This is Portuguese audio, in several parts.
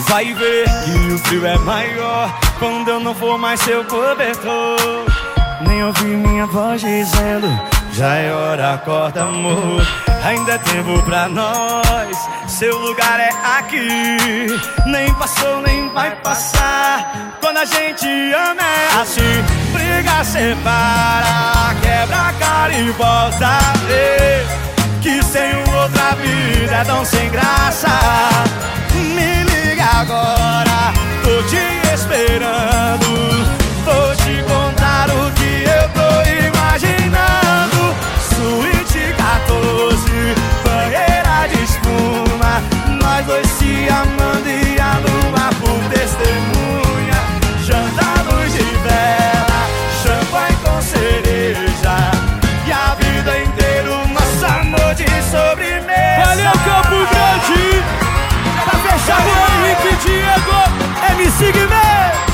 Vai ver que o frio é maior quando eu não for mais seu cobertor. Nem ouvir minha voz dizendo: já é hora, acorda, amor. Ainda é tempo pra nós, seu lugar é aqui. Nem passou, nem vai passar. Quando a gente ama é assim. Briga, separa, quebra a cara e volta a ver que sem outra vida é tão sem graça. Me liga agora, tô te esperando. Vou te contar o que eu tô imaginando. Suíte 14, banheira de espuma, nós dois se amando e a lua por testemunha. Janta, luz de vela, champanhe com cereja, e a vida inteira o nosso amor de sobremesa. Valeu, Campo Grande! Pra fechar com Henrique Diego, MC Guimê!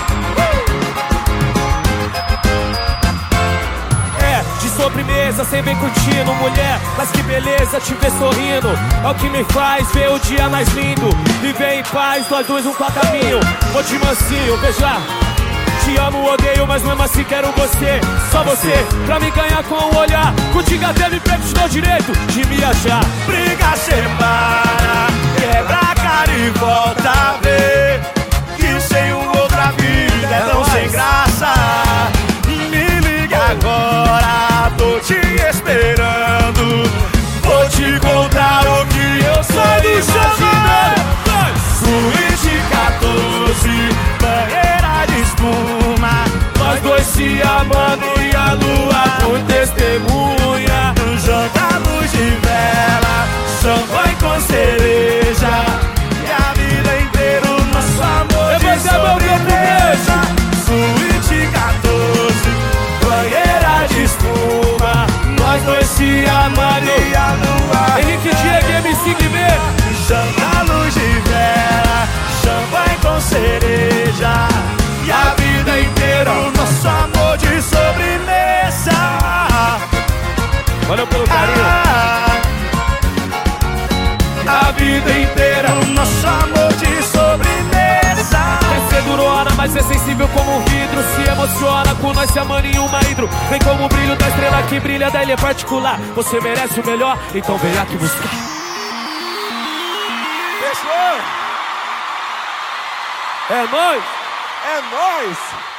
De sobremesa, cê vem curtindo, mulher, mas que beleza te ver sorrindo. É o que me faz ver o dia mais lindo. Viver em paz, nós dois um pra caminho. Vou de mansinho, veja. Te amo, odeio, mas mesmo assim quero você. Só você, pra me ganhar com o olhar. Contigo até me pego, te dou direito de me achar. Briga, separa, quebra a cara e volta a ver que sem outra vida é tão sem graça. Me liga agora, tô te esperando. Vou te contar o que eu sou imaginando. Suíte 14, banheira de espuma, nós dois se amando e a lua por testemunha. Janta, luz de vela, champanhe com cereja, e a vida inteira o nosso amor de sobremesa. Suíte 14, banheira de espuma, nós dois se amando e a lua. Henrique Diego, MC Guimê. Janta, luz de vela, champanhe com cereja, e a vida inteira o nosso amor de sobremesa. Valeu pelo carinho. A vida inteira o nosso amor de sobremesa. Você durou hora, mas é sensível como um vidro. Se emociona com nós se amando em uma hidro. Vem como o brilho da estrela que brilha da ilha particular. Você merece o melhor, então vem aqui buscar. Fechou? É nóis! É nóis!